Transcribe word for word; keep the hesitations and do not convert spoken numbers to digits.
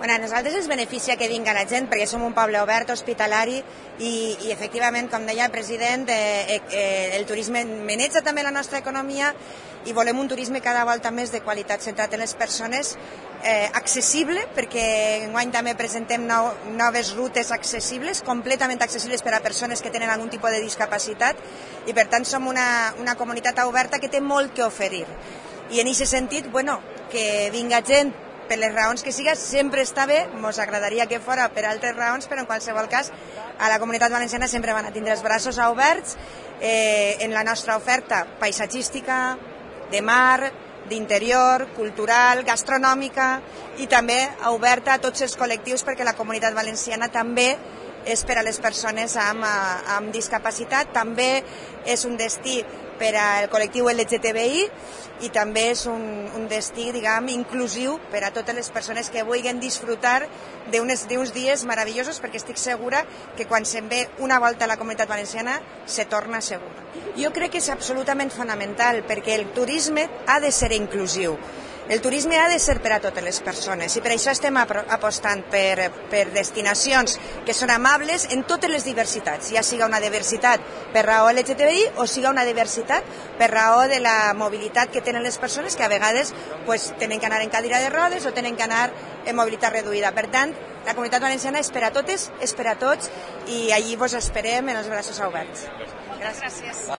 A nosaltres ens beneficia que vinga la gent perquè som un poble obert, hospitalari i, i efectivament, com deia el president, eh, eh, el turisme maneja també la nostra economia i volem un turisme cada volta més de qualitat, centrat en les persones, eh, accessible, perquè enguany també presentem nou, noves rutes accessibles, completament accessibles per a persones que tenen algun tipus de discapacitat i per tant som una, una comunitat oberta que té molt que oferir. I en aquest sentit, bueno, que vinga gent per les raons que siga, sempre està bé, ens agradaria que fora per altres raons, però en qualsevol cas a la Comunitat Valenciana sempre van a tindre els braços oberts eh, en la nostra oferta paisatgística, de mar, d'interior, cultural, gastronòmica i també oberta a tots els col·lectius perquè la Comunitat Valenciana també és per a les persones amb, amb discapacitat, també és un destí per al col·lectiu L G T B I i també és un, un destí, diguem, inclusiu per a totes les persones que vulguin disfrutar d'uns dies meravellosos, perquè estic segura que quan se'n ve una volta a la Comunitat Valenciana se torna segura. Jo crec que és absolutament fonamental perquè el turisme ha de ser inclusiu. El turisme ha de ser per a totes les persones i per això estem apostant per, per destinacions que són amables en totes les diversitats, ja siga una diversitat per raó L G T B I o siga una diversitat per raó de la mobilitat que tenen les persones que a vegades pues, tenen que anar en cadira de rodes o tenen que anar en mobilitat reduïda. Per tant, la Comunitat Valenciana és per a totes, és per a tots i allí vos esperem en els braços oberts. Gràcies.